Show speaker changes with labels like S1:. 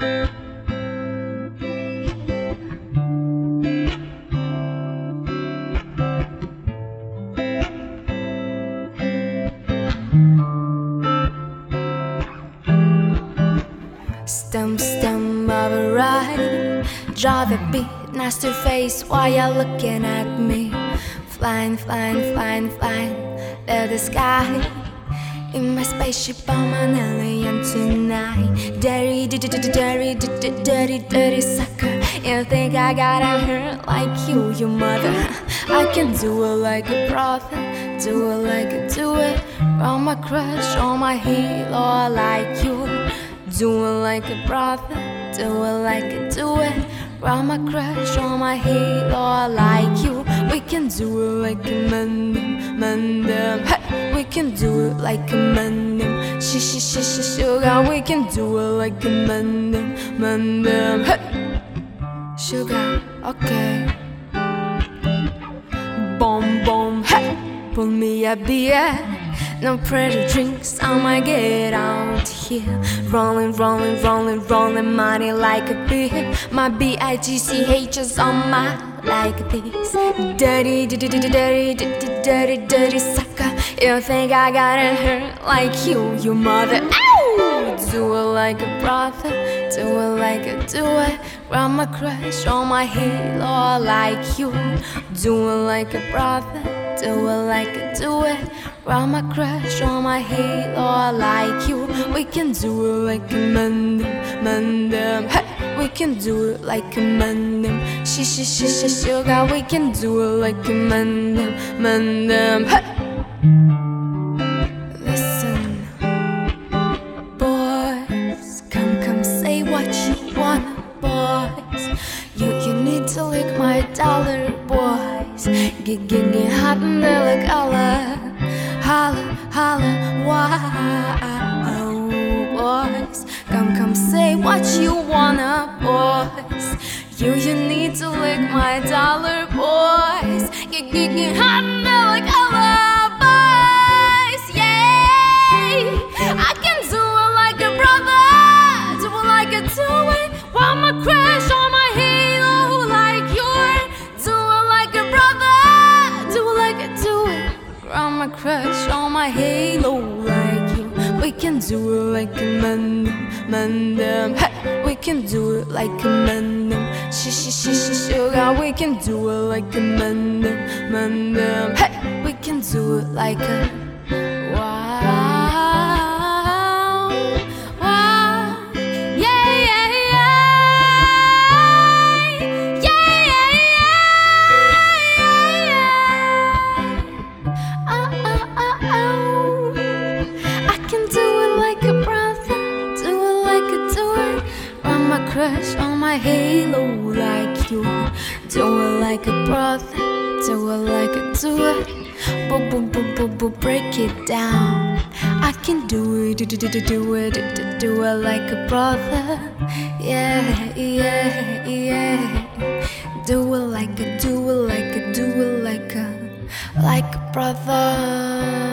S1: Stump of a ride, draw the beat, nice to face while you're looking at me. Flying, there the sky. In my spaceship, I'm an alien tonight. Dirty sucker. You think I gotta hurt like you mother? I can do it like a brother, do it like I do it. On my crush, on my halo, I like you. Do it like a brother, do it like I do it. Round my crush, on my halo, I like you. We can do it like a man, hey. We can do it like a man, sugar. We can do it like a man, hey. Sugar, okay. Boom, hey. Pull me a beer. No pretty drinks, I might get out here. Rolling, money like a beer. My B-I-G-C-H is on my like a piece. Dirty sucker. You think I gotta hurt like you mother? Ow! Do it like a brother, do it like I do it. Round my crush, on my halo, I like you. Do it like a brother, do it like I do it. Round my crush, on my halo, I like you. We can do it like a man, hey. We can do it like a man, sugar. We can do it like a man, hey. Listen, boys, come say what you wanna, boys. You need to lick my dollar, boys. Get hot in the color. Holla, wow, boys. Come say what you wanna, boys. You need to lick my dollar, boys. Get hot in the color, boys, yeah. I can do it like a brother, do it like I do it. While my crush on my halo, like yours. Do it like a brother, do it like I do it. Round my crush, on my halo, like you. We can do it like a man, hey. We can do it like a man, sugar. We can do it like a man, hey. We can do it like a wow, crush on my halo like you. Do it like a brother, do it like I do it. Break it down. I can do it, do it like a brother. Yeah. Do it like a, do it like a brother.